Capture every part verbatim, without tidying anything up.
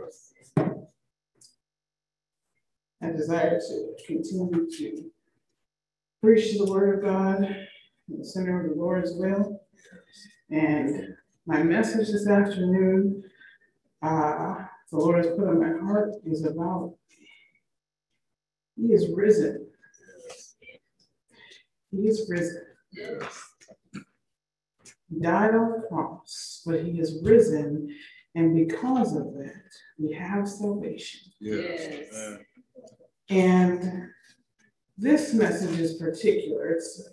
I desire to continue to preach the word of God in the center of the Lord's will. And my message this afternoon, uh, the Lord has put on my heart, is about He is risen. He is risen. He died on the cross, but He is risen, and because of that, we have salvation. Yes. Yes. And this message is particular. It's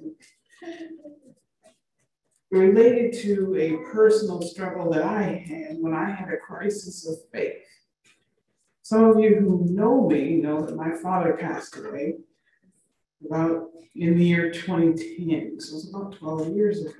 related to a personal struggle that I had when I had a crisis of faith. Some of you who know me know that my father passed away about in the year twenty ten, so it was about twelve years ago.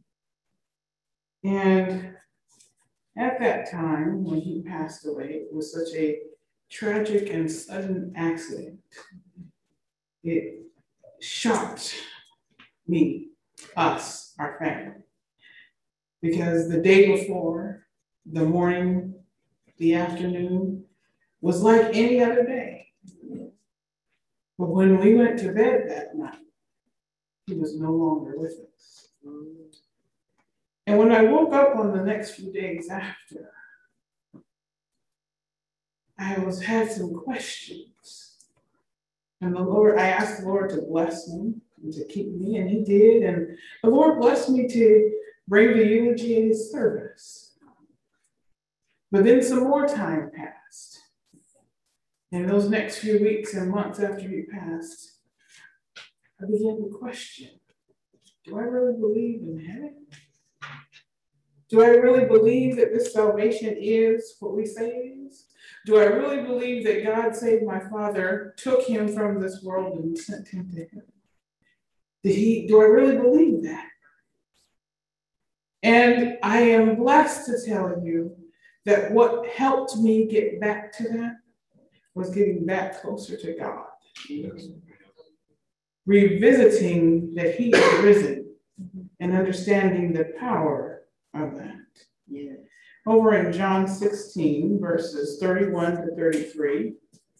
And at that time, when he passed away, it was such a tragic and sudden accident. It shocked me, us, our family, because the day before, the morning, the afternoon was like any other day. But when we went to bed that night, he was no longer with us. And when I woke up on the next few days after, I was had some questions. And the Lord, I asked the Lord to bless me and to keep me, and He did. And the Lord blessed me to bring the eulogy in His service. But then some more time passed. And those next few weeks and months after He passed, I began to question, do I really believe in heaven? Do I really believe that this salvation is what we say it is? Do I really believe that God saved my father, took him from this world and sent him to heaven? Did he, do I really believe that? And I am blessed to tell you that what helped me get back to that was getting back closer to God. Yes. Revisiting that He is risen and understanding the power of that. Yeah. Over in John sixteen, verses thirty-one to thirty-three,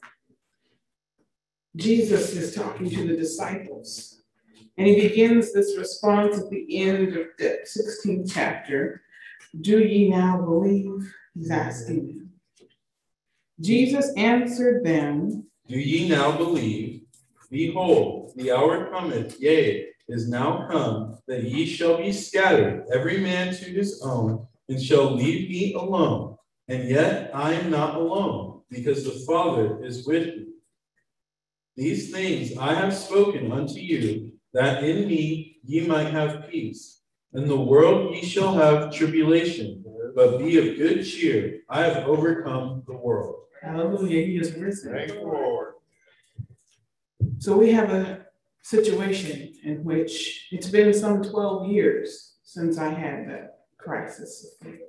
Jesus is talking to the disciples, and He begins this response at the end of the sixteenth chapter. Do ye now believe? He's asking them. Jesus answered them, do ye now believe? Behold, the hour cometh, yea, is now come, that ye shall be scattered, every man to his own, and shall leave me alone. And yet I am not alone, because the Father is with me. These things I have spoken unto you, that in me ye might have peace. In the world ye shall have tribulation, but be of good cheer. I have overcome the world. Hallelujah, He is risen. Thank you, Lord. So we have a situation in which it's been some twelve years since I had that crisis of faith.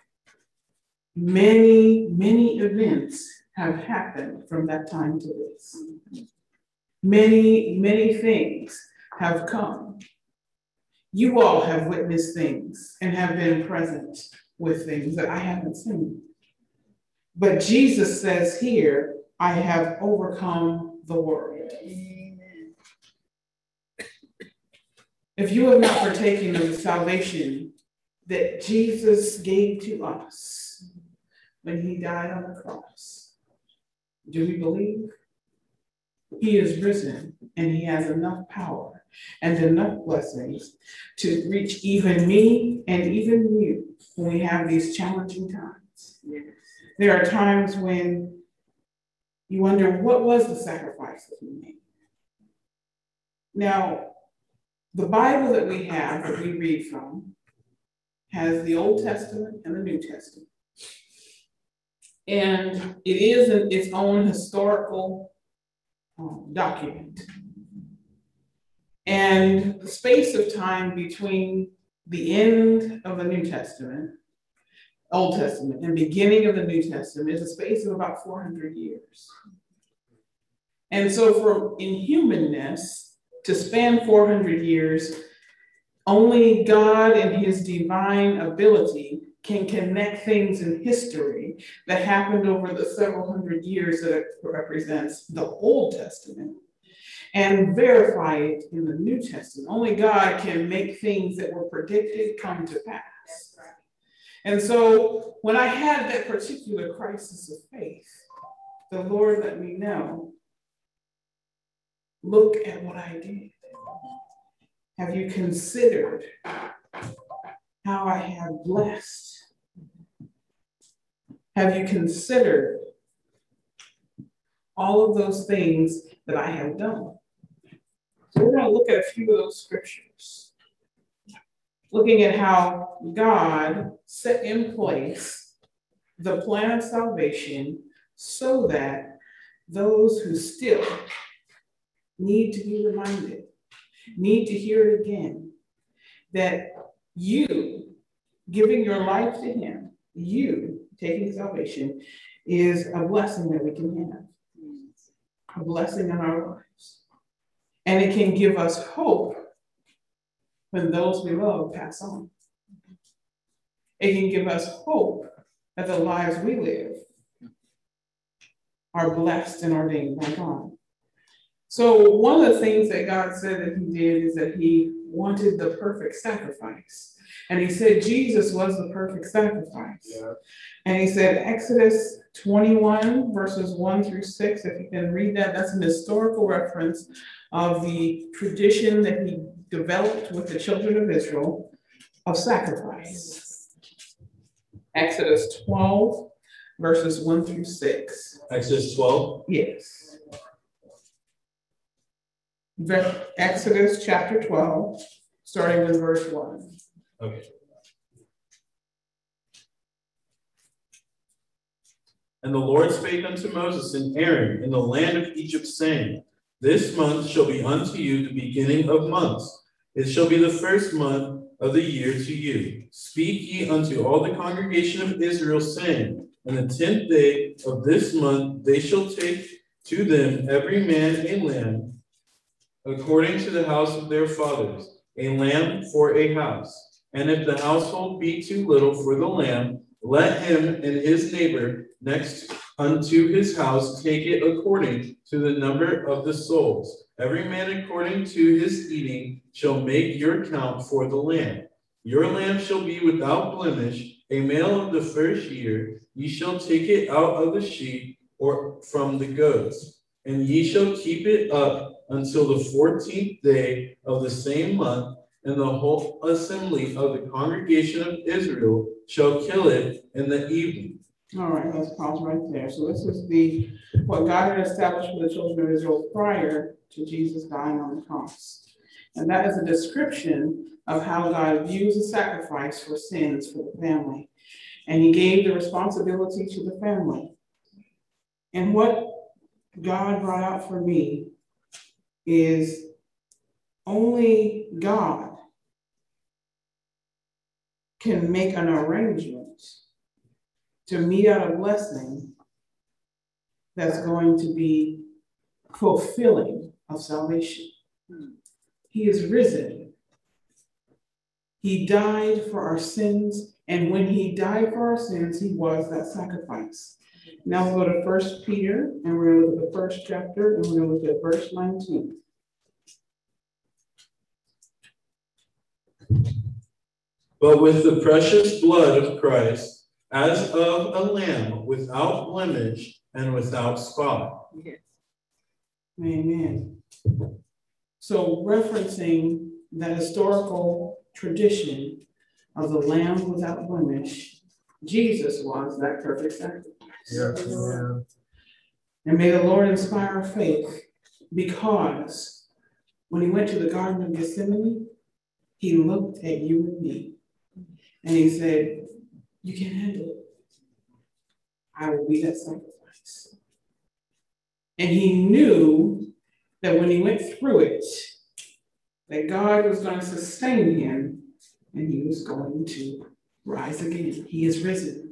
Many, many events have happened from that time to this. Many, many things have come. You all have witnessed things and have been present with things that I haven't seen. But Jesus says here, I have overcome the world. Amen. If you have not partaken of the salvation that Jesus gave to us when He died on the cross, do we believe? He is risen, and He has enough power and enough blessings to reach even me and even you when we have these challenging times. Yes. There are times when you wonder, what was the sacrifice that He made? Now, the Bible that we have, that we read from, has the Old Testament and the New Testament. And it is an, its own historical um, document. And the space of time between the end of the New Testament, Old Testament, and beginning of the New Testament is a space of about four hundred years. And so for in humanness, to span four hundred years, only God in His divine ability can connect things in history that happened over the several hundred years that it represents the Old Testament and verify it in the New Testament. Only God can make things that were predicted come to pass. And so when I had that particular crisis of faith, the Lord let me know, look at what I did. Have you considered how I have blessed? Have you considered all of those things that I have done? So we're going to look at a few of those scriptures, looking at how God set in place the plan of salvation so that those who still need to be reminded, need to hear it again, that you giving your life to him, you taking salvation, is a blessing that we can have, a blessing in our lives. And it can give us hope when those we love pass on. It can give us hope that the lives we live are blessed and ordained by God. So one of the things that God said that he did is that he wanted the perfect sacrifice. And he said Jesus was the perfect sacrifice. Yeah. And he said Exodus twenty-one, verses one through six, if you can read that, that's an historical reference of the tradition that he developed with the children of Israel of sacrifice. Exodus twelve, verses one through six. Exodus twelve? Yes. Exodus chapter twelve, starting with verse one. Okay. And the Lord spake unto Moses and Aaron in the land of Egypt, saying, This month shall be unto you the beginning of months. It shall be the first month of the year to you. Speak ye unto all the congregation of Israel, saying, On the tenth day of this month they shall take to them every man a lamb, according to the house of their fathers, a lamb for a house. And if the household be too little for the lamb, let him and his neighbor next unto his house take it according to the number of the souls. Every man according to his eating shall make your count for the lamb. Your lamb shall be without blemish, a male of the first year. Ye shall take it out of the sheep or from the goats, and ye shall keep it up until the fourteenth day of the same month, and the whole assembly of the congregation of Israel shall kill it in the evening. All right, let's pause right there. So this is the what God had established for the children of Israel prior to Jesus dying on the cross. And that is a description of how God views a sacrifice for sins for the family. And he gave the responsibility to the family. And what God brought out for me is only God can make an arrangement to mete out a blessing that's going to be fulfilling of salvation. He is risen. He died for our sins, and when he died for our sins, he was that sacrifice. Now we'll go to First Peter, and we're going to look at the first chapter, and we're going to look at verse nineteen. But with the precious blood of Christ, as of a lamb without blemish and without spot. Yes. Amen. So referencing that historical tradition of the lamb without blemish, Jesus was that perfect sacrifice. Yes. Yeah. And may the Lord inspire our faith, because when he went to the Garden of Gethsemane, he looked at you and me, and he said, you can handle it. I will be that sacrifice. And he knew that when he went through it, that God was going to sustain him, and he was going to rise again. He is risen.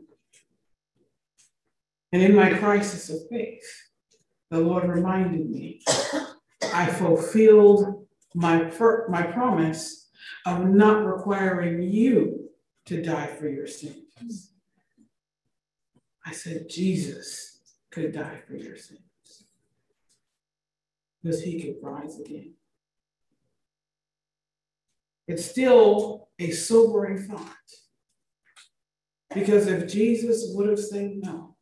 And in my crisis of faith, the Lord reminded me, I fulfilled my, my promise of not requiring you to die for your sins. sins. I said, Jesus could die for your sins because he could rise again. It's still a sobering thought, because if Jesus would have said no,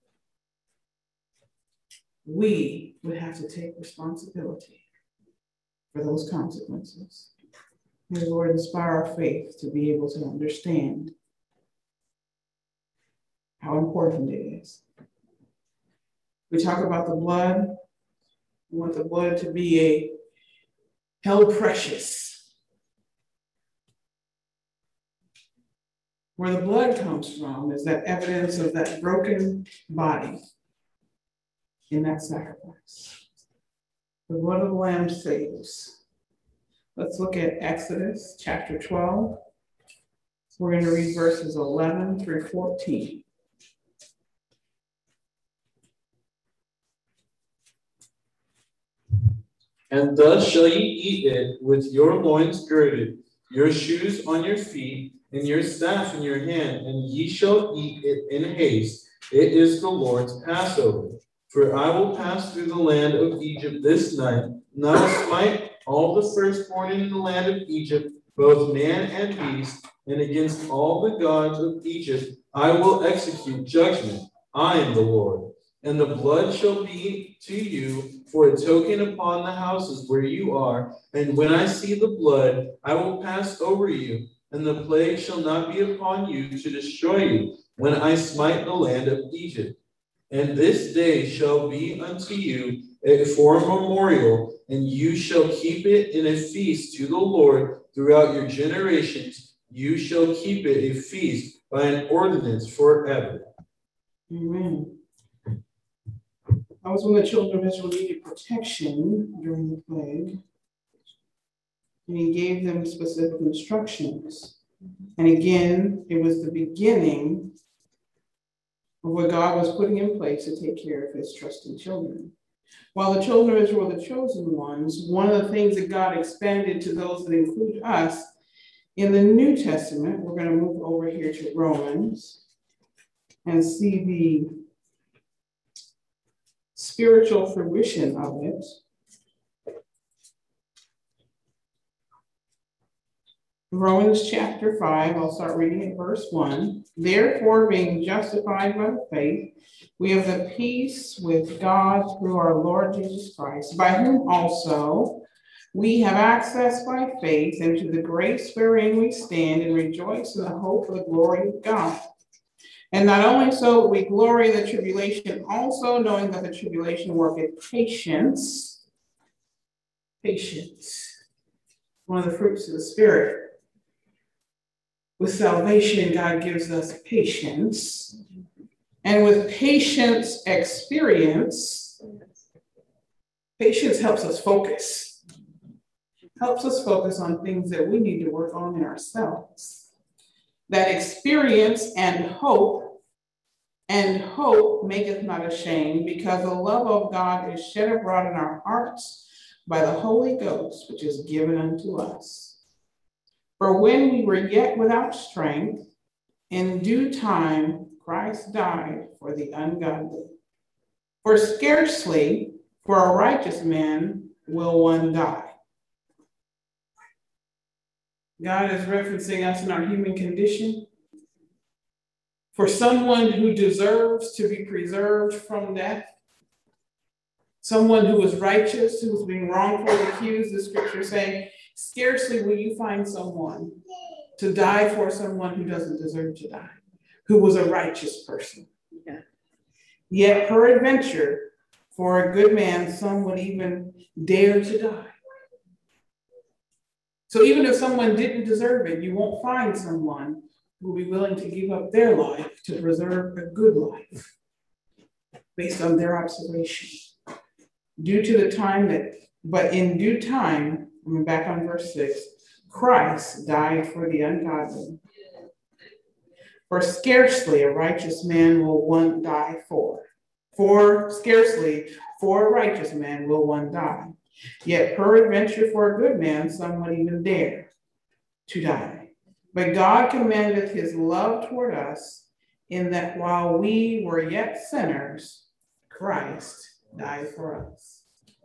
we would have to take responsibility for those consequences. May the Lord inspire our faith to be able to understand how important it is. We talk about the blood. We want the blood to be a held precious. Where the blood comes from is that evidence of that broken body in that sacrifice. The blood of the Lamb saves. Let's look at Exodus chapter twelve. We're going to read verses eleven through fourteen. And thus shall ye eat it with your loins girded, your shoes on your feet, and your staff in your hand, and ye shall eat it in haste. It is the Lord's Passover. For I will pass through the land of Egypt this night, and I will smite all the firstborn in the land of Egypt, both man and beast, and against all the gods of Egypt I will execute judgment. I am the Lord. And the blood shall be to you for a token upon the houses where you are. And when I see the blood, I will pass over you, and the plague shall not be upon you to destroy you when I smite the land of Egypt. And this day shall be unto you for a memorial, and you shall keep it in a feast to the Lord throughout your generations. You shall keep it a feast by an ordinance forever. Amen. That was when the children of Israel needed protection during the plague. And he gave them specific instructions. And again, it was the beginning of what God was putting in place to take care of his trusted children. While the children of Israel were the chosen ones, one of the things that God expanded to those that include us in the New Testament, we're going to move over here to Romans and see the spiritual fruition of it. Romans chapter five, I'll start reading at verse one. Therefore, being justified by faith, we have the peace with God through our Lord Jesus Christ, by whom also we have access by faith into the grace wherein we stand and rejoice in the hope of the glory of God. And not only so, we glory in the tribulation, also knowing that the tribulation worketh patience. Patience. One of the fruits of the Spirit. With salvation, God gives us patience. And with patience experience, patience helps us focus. Helps us focus on things that we need to work on in ourselves. That experience and hope, and hope maketh not ashamed, because the love of God is shed abroad in our hearts by the Holy Ghost, which is given unto us. For when we were yet without strength, in due time Christ died for the ungodly. For scarcely for a righteous man will one die. God is referencing us in our human condition. For someone who deserves to be preserved from death, someone who is righteous, who is being wrongfully accused, the scripture saying, scarcely will you find someone to die for someone who doesn't deserve to die, who was a righteous person. Yeah. Yet peradventure, for a good man, some would even dare to die. So even if someone didn't deserve it, you won't find someone who will be willing to give up their life to preserve a good life based on their observation. Due to the time that, but in due time, I'm back on verse six, Christ died for the ungodly. For scarcely a righteous man will one die for. For scarcely for a righteous man will one die. Yet peradventure for a good man, some would even dare to die. But God commended his love toward us in that while we were yet sinners, Christ died for us.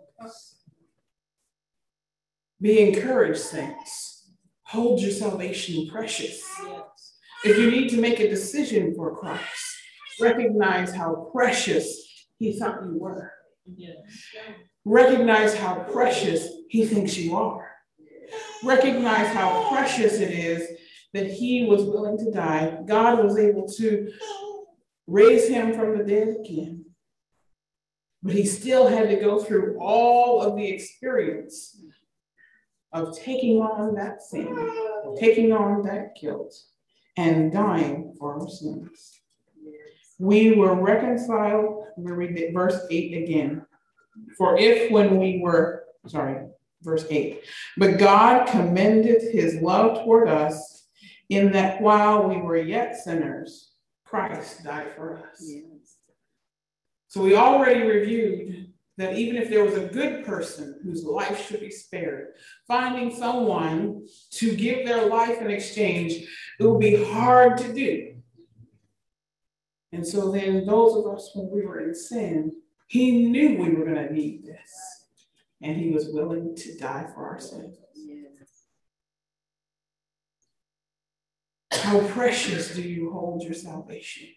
Be encouraged, saints. Hold your salvation precious. If you need to make a decision for Christ, recognize how precious he thought you were. Recognize how precious he thinks you are. Recognize how precious it is that he was willing to die. God was able to raise him from the dead again. But he still had to go through all of the experience of taking on that sin, taking on that guilt, and dying for our sins. We were reconciled, we read verse eight again. For if when we were, sorry, verse eight, but God commended his love toward us in that while we were yet sinners, Christ died for us. Yes. So we already reviewed that even if there was a good person whose life should be spared, finding someone to give their life in exchange, it will be hard to do. And so then those of us when we were in sin, he knew we were going to need this. And he was willing to die for our sins. How precious do you hold your salvation?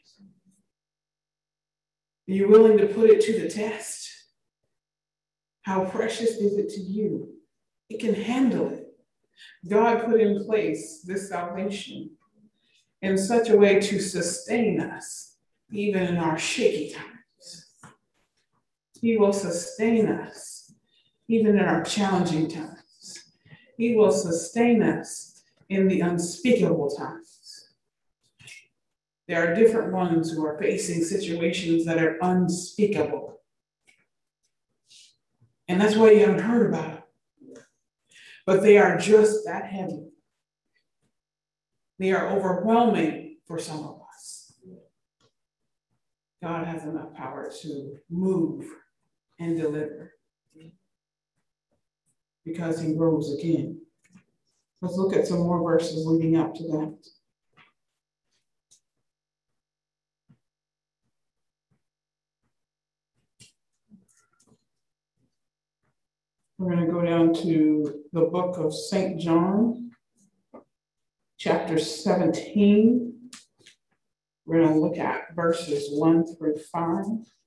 Are you willing to put it to the test? How precious is it to you? It can handle it. God put in place this salvation in such a way to sustain us, even in our shaky times. He will sustain us, even in our challenging times. He will sustain us in the unspeakable times. There are different ones who are facing situations that are unspeakable. And that's why you haven't heard about it. But they are just that heavy. They are overwhelming for some of us. God has enough power to move and deliver because he rose again. Let's look at some more verses leading up to that. We're going to go down to the book of Saint John, chapter seventeen. We're going to look at verses one through five.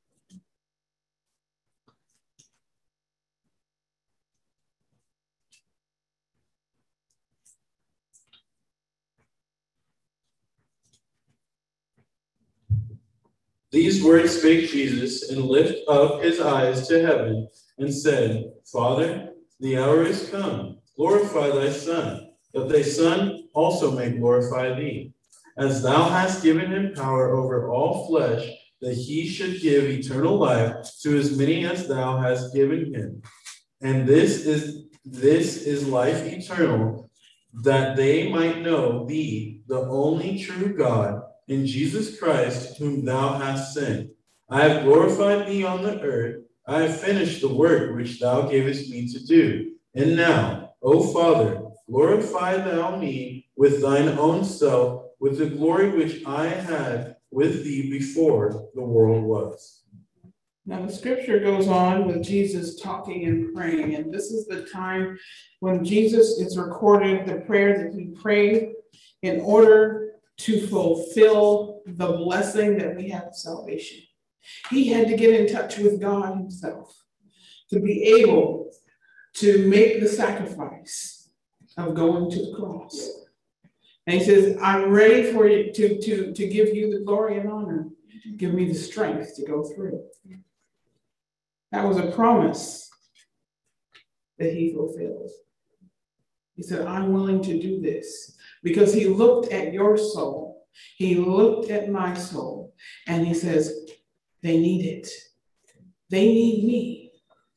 These words spake Jesus, and lifted up his eyes to heaven, and said, Father, the hour is come. Glorify thy Son, that thy Son also may glorify thee, as thou hast given him power over all flesh, that he should give eternal life to as many as thou hast given him. And this is this is life eternal, that they might know thee, the only true God, in Jesus Christ, whom thou hast sent. I have glorified thee on the earth. I have finished the work which thou gavest me to do. And now, O Father, glorify thou me with thine own self, with the glory which I had with thee before the world was. Now the scripture goes on with Jesus talking and praying, and this is the time when Jesus is recorded the prayer that he prayed in order to fulfill the blessing that we have of salvation. He had to get in touch with God himself to be able to make the sacrifice of going to the cross. And he says, I'm ready for you to, to, to give you the glory and honor. Give me the strength to go through. That was a promise that he fulfilled. He said, I'm willing to do this because he looked at your soul. He looked at my soul and he says, they need it. They need me.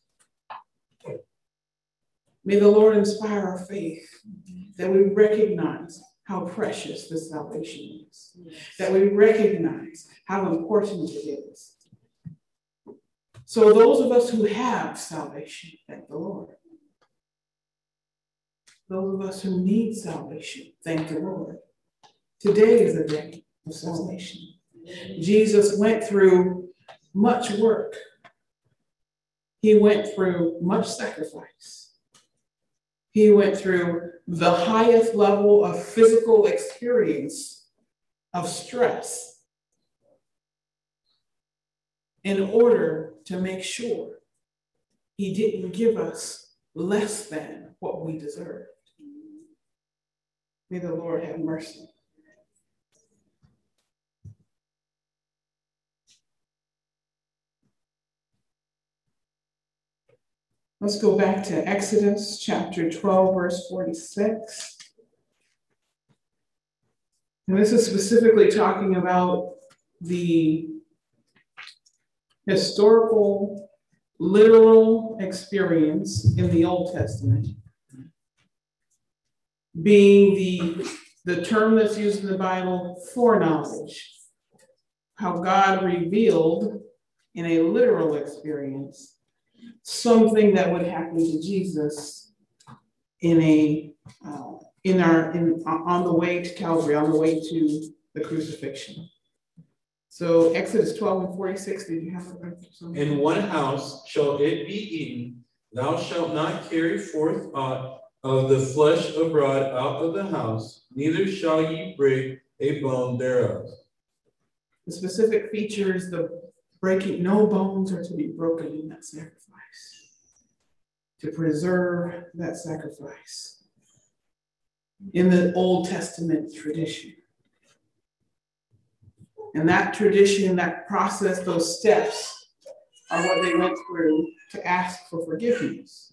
May the Lord inspire our faith that we recognize how precious this salvation is, that we recognize how important it is. So those of us who have salvation, thank the Lord. Those of us who need salvation, thank the Lord. Today is a day of salvation. Jesus went through much work. He went through much sacrifice. He went through the highest level of physical experience of stress in order to make sure he didn't give us less than what we deserved. May the Lord have mercy. Let's go back to Exodus chapter twelve, verse forty-six. And this is specifically talking about the historical, literal experience in the Old Testament, being the, the term that's used in the Bible, foreknowledge, how God revealed in a literal experience something that would happen to Jesus in a uh, in our in on the way to Calvary, on the way to the crucifixion. So Exodus twelve and forty-six, did you have it? In one house shall it be eaten. Thou shalt not carry forth aught of the flesh abroad out of the house, neither shall ye break a bone thereof. The specific features, the breaking, no bones are to be broken in that sacrifice, to preserve that sacrifice in the Old Testament tradition. And that tradition, that process, those steps are what they went through to ask for forgiveness.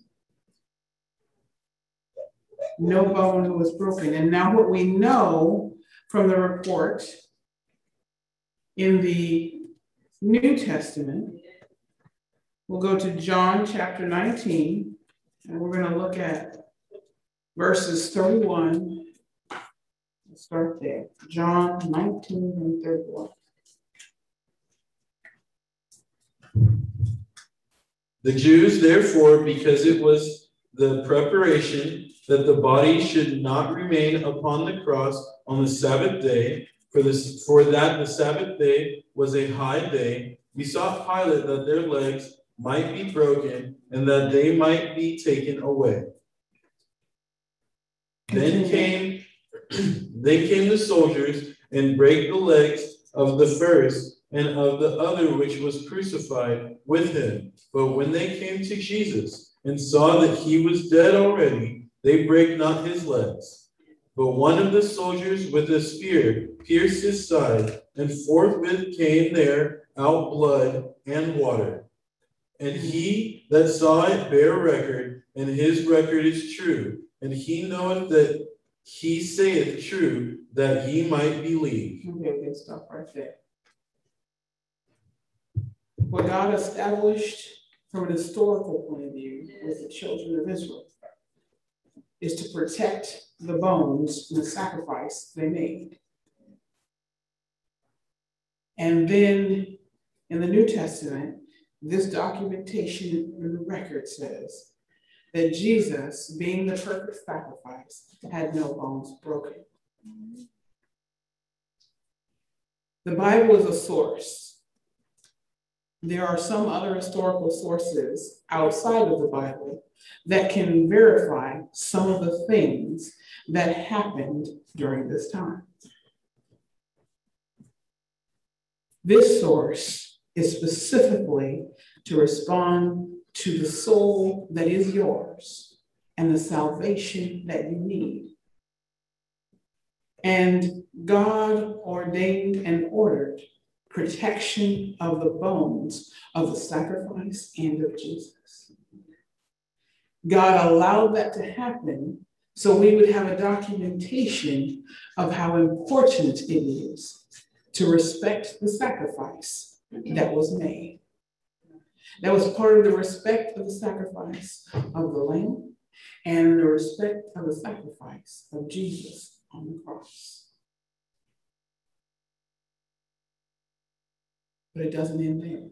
No bone was broken. And now what we know from the report in the New Testament, we'll go to John chapter nineteen, and we're going to look at verses thirty-one. Let's start there. John nineteen and thirty-one. The Jews, therefore, because it was the preparation that the body should not remain upon the cross on the Sabbath day, for this, for that the Sabbath day was a high day, besought Pilate that their legs might be broken and that they might be taken away. Then came, then came the soldiers and brake the legs of the first and of the other which was crucified with him. But when they came to Jesus and saw that he was dead already, they brake not his legs. But one of the soldiers with a spear pierced his side, and forthwith came there out blood and water. And he that saw it bare record, and his record is true, and he knoweth that he saith true, that he might believe. Okay, okay, stop right there. What God established from an historical point of view with the children of Israel is to protect the bones and the sacrifice they made. And then in the New Testament, this documentation in the record says that Jesus, being the perfect sacrifice, had no bones broken. The Bible is a source. There are some other historical sources outside of the Bible that can verify some of the things that happened during this time. This source is specifically to respond to the soul that is yours and the salvation that you need. And God ordained and ordered protection of the bones of the sacrifice and of Jesus. God allowed that to happen so we would have a documentation of how important it is to respect the sacrifice that was made. That was part of the respect of the sacrifice of the Lamb and the respect of the sacrifice of Jesus on the cross. But it doesn't end there.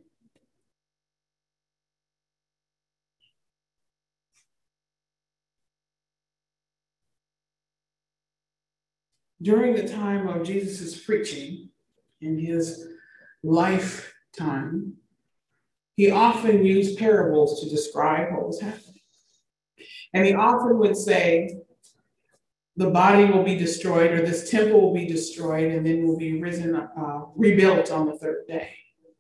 during the time of Jesus' preaching in his lifetime, he often used parables to describe what was happening. And he often would say, the body will be destroyed, or this temple will be destroyed, and then will be risen, uh, rebuilt on the third day.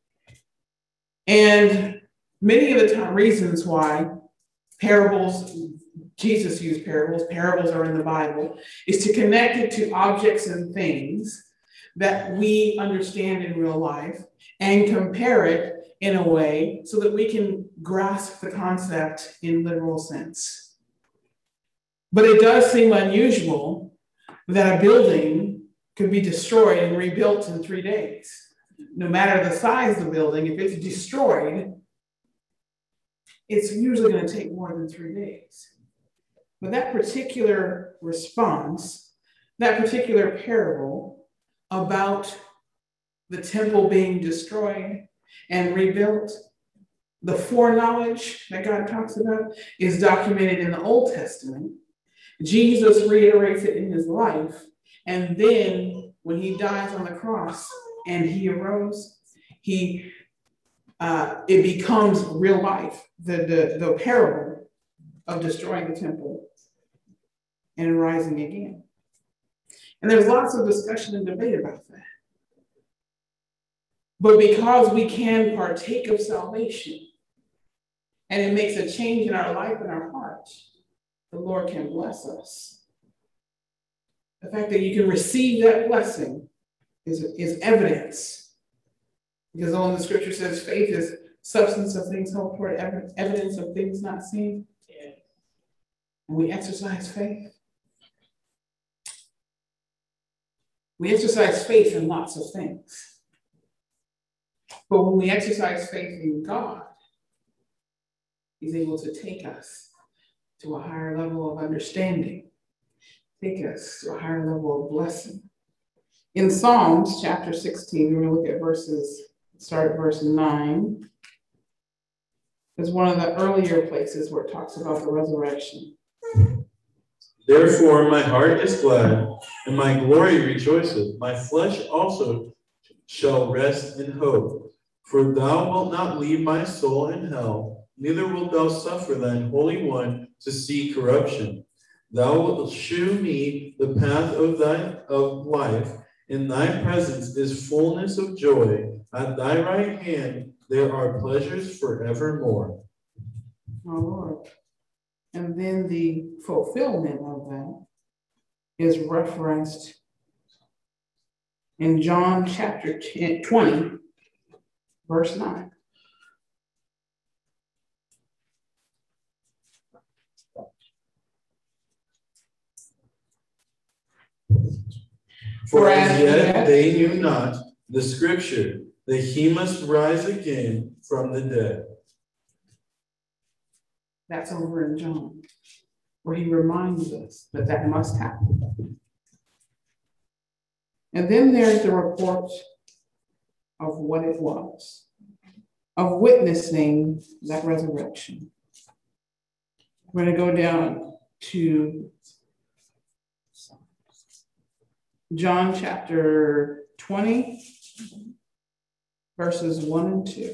And many of the time, reasons why parables, Jesus used parables, parables are in the Bible, is to connect it to objects and things that we understand in real life and compare it in a way so that we can grasp the concept in literal sense. But it does seem unusual that a building could be destroyed and rebuilt in three days. No matter the size of the building, if it's destroyed, it's usually going to take more than three days. But that particular response, that particular parable about the temple being destroyed and rebuilt, the foreknowledge that God talks about is documented in the Old Testament. Jesus reiterates it in his life. And then when he dies on the cross and he arose, he uh, it becomes real life, the, the, the parable of destroying the temple and rising again. And there's lots of discussion and debate about that. But because we can partake of salvation and it makes a change in our life and our hearts, the Lord can bless us. The fact that you can receive that blessing is, is evidence. Because all the scripture says faith is substance of things hoped for, evidence of things not seen. Yeah. And we exercise faith. We exercise faith in lots of things. But when we exercise faith in God, he's able to take us to a higher level of understanding, take us to a higher level of blessing. In Psalms chapter sixteen, we're going to look at verses, start at verse nine. It's one of the earlier places where it talks about the resurrection. Therefore my heart is glad, and my glory rejoiceth. My flesh also shall rest in hope. For thou wilt not leave my soul in hell, neither wilt thou suffer thine Holy One to see corruption. Thou wilt shew me the path of thy of life. In thy presence is fullness of joy. At thy right hand there are pleasures forevermore. Oh Lord. And then the fulfillment of that is referenced in John chapter twenty, verse nine. For as yet they knew not the scripture, that he must rise again from the dead. That's over in John, where he reminds us that that must happen. And then there's the report of what it was, of witnessing that resurrection. We're going to go down to John chapter twenty, verses one and two.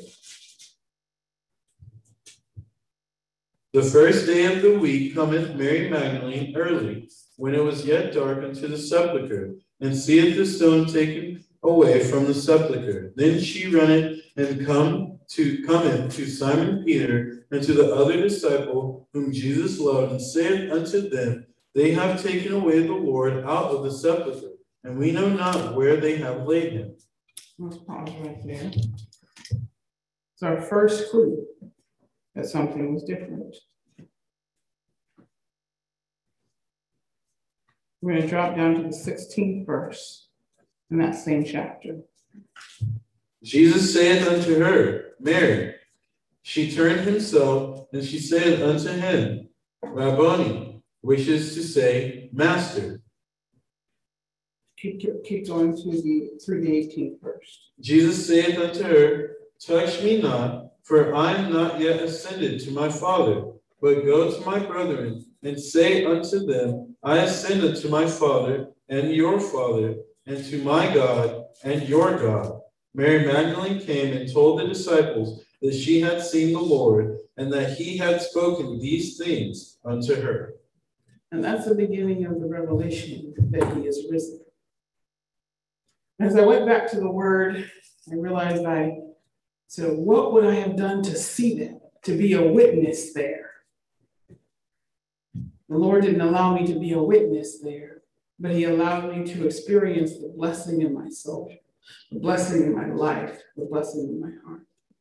The first day of the week cometh Mary Magdalene early, when it was yet dark, unto the sepulchre, and seeth the stone taken away from the sepulchre. Then she runneth and come to cometh to Simon Peter and to the other disciple whom Jesus loved, and saith unto them, They have taken away the Lord out of the sepulchre, and we know not where they have laid him. Let's pause right there. It's our first clue that something was different. We're going to drop down to the sixteenth verse in that same chapter. Jesus saith unto her, Mary. She turned himself, and she said unto him, Rabboni, which is to say, Master. Keep, keep going to the, through the eighteenth verse. Jesus saith unto her, Touch me not, for I am not yet ascended to my Father, but go to my brethren, and say unto them, I ascend unto my Father and your father, and to my God and your God. Mary Magdalene came and told the disciples that she had seen the Lord, and that he had spoken these things unto her. And that's the beginning of the revelation that he is risen. As I went back to the word, I realized I said, what would I have done to see that, to be a witness there? The Lord didn't allow me to be a witness there, but he allowed me to experience the blessing in my soul, the blessing in my life, the blessing in my heart.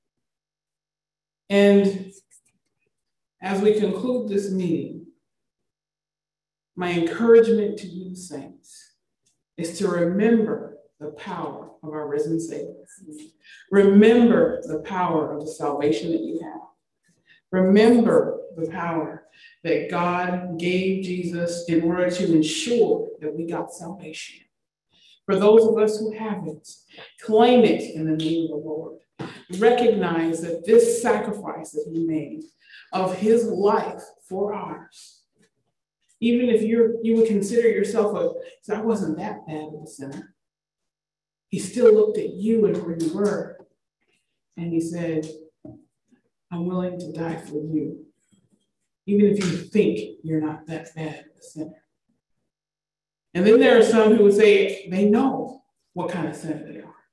And as we conclude this meeting, my encouragement to you saints is to remember the power of our risen Savior. Remember the power of the salvation that you have. Remember the power that God gave Jesus in order to ensure that we got salvation. For those of us who haven't, claim it in the name of the Lord. Recognize that this sacrifice that he made of his life for ours, even if you're, you would consider yourself a, so I wasn't that bad of a sinner. He still looked at you and where you were, and he said, I'm willing to die for you, even if you think you're not that bad of a sinner. And then there are some who would say they know what kind of sinner they are,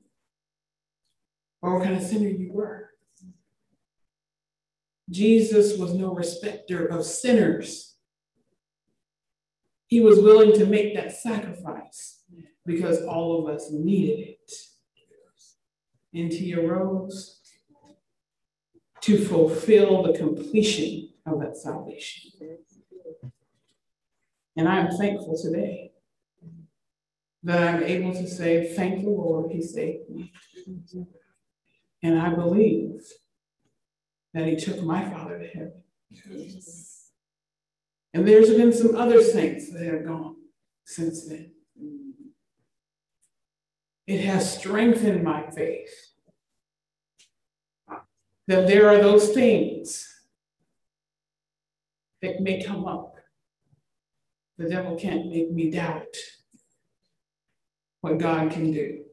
or what kind of sinner you were. Jesus was no respecter of sinners. He was willing to make that sacrifice because all of us needed it. And he arose to fulfill the completion of that salvation. And I am thankful today that I'm able to say, thank the Lord, he saved me. And I believe that he took my Father to heaven. Yes. And there's been some other saints that have gone since then. It has strengthened my faith that there are those things that may come up. The devil can't make me doubt what God can do.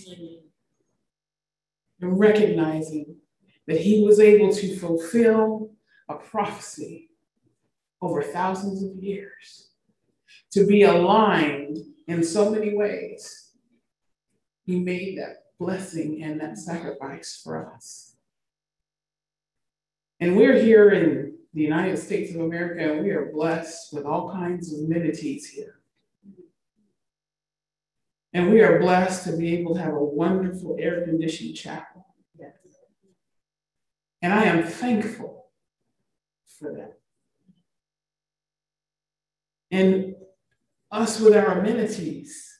And recognizing that he was able to fulfill a prophecy over thousands of years, to be aligned in so many ways. He made that blessing and that sacrifice for us. And we're here in the United States of America, and we are blessed with all kinds of amenities here. And we are blessed to be able to have a wonderful air-conditioned chapel. And I am thankful for that. And us with our amenities,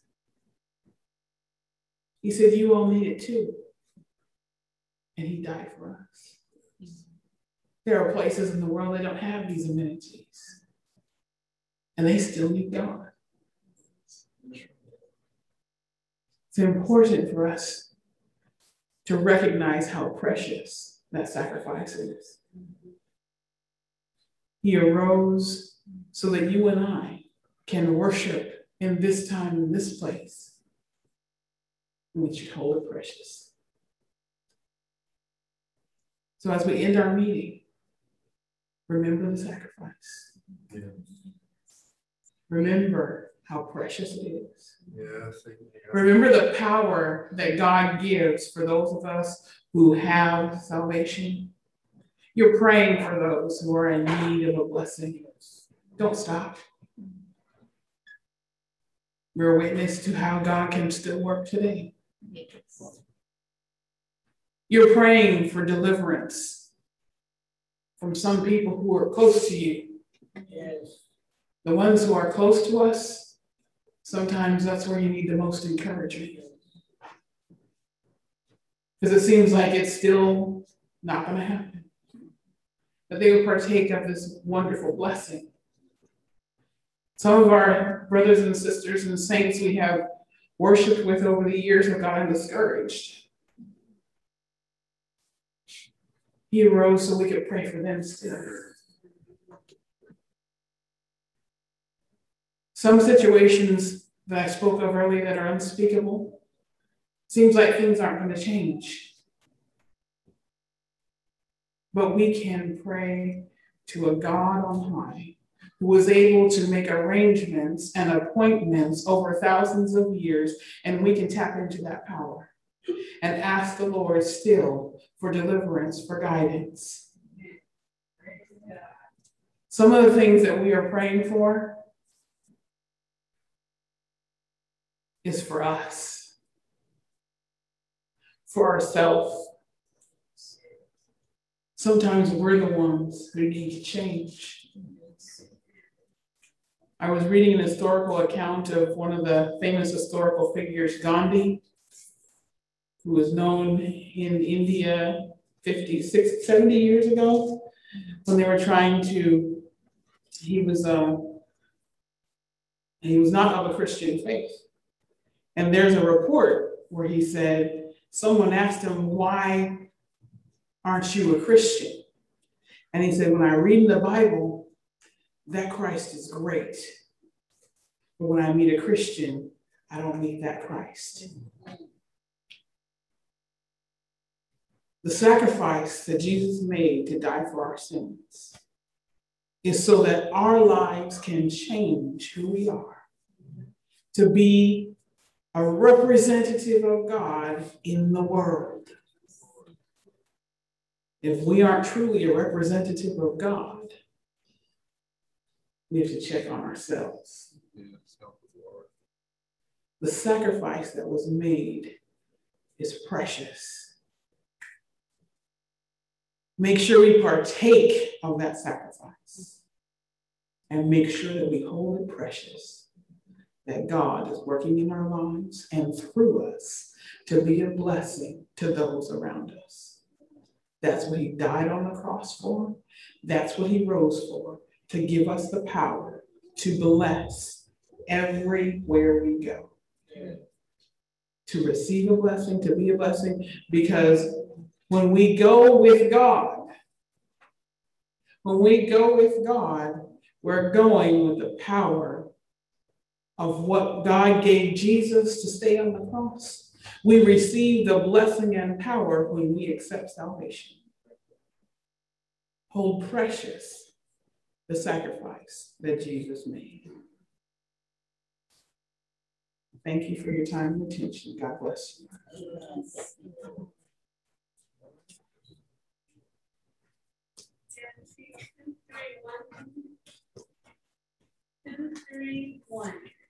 he said, you all need it too. And he died for us. There are places in the world that don't have these amenities, and they still need God. It's important for us to recognize how precious that sacrifice is. He arose so that you and I can worship in this time, in this place, and we should hold it precious. So as we end our meeting, remember the sacrifice. Yeah. Remember how precious it is. Yeah, remember the power that God gives for those of us who have salvation. You're praying for those who are in need of a blessing. Don't stop. We're a witness to how God can still work today. You're praying for deliverance from some people who are close to you. Yes. The ones who are close to us, sometimes that's where you need the most encouragement. Because it seems like it's still not going to happen. But they will partake of this wonderful blessing. Some of our brothers and sisters and saints we have worshiped with over the years have gotten discouraged. He arose so we could pray for them still. Some situations that I spoke of earlier that are unspeakable. Seems like things aren't going to change. But we can pray to a God on high who was able to make arrangements and appointments over thousands of years, and we can tap into that power and ask the Lord still for deliverance, for guidance. Some of the things that we are praying for is for us, for ourselves. Sometimes we're the ones who need to change. I was reading an historical account of one of the famous historical figures, Gandhi, who was known in India fifty, sixty, seventy years ago when they were trying to, he was, uh, he was not of a Christian faith. And there's a report where he said, someone asked him, why aren't you a Christian? And he said, when I read in the Bible, that Christ is great. But when I meet a Christian, I don't meet that Christ. The sacrifice that Jesus made to die for our sins is so that our lives can change who we are, to be a representative of God in the world. If we aren't truly a representative of God, we have to check on ourselves. The sacrifice that was made is precious. Make sure we partake of that sacrifice and make sure that we hold it precious, that God is working in our lives and through us to be a blessing to those around us. That's what he died on the cross for. That's what he rose for, to give us the power to bless everywhere we go. Yeah. To receive a blessing, to be a blessing, because when we go with God, when we go with God, we're going with the power of what God gave Jesus to stay on the cross. We receive the blessing and power when we accept salvation. Hold precious the sacrifice that Jesus made. Thank you for your time and attention. God bless you. Yes. Two, three, one. Two, three, one.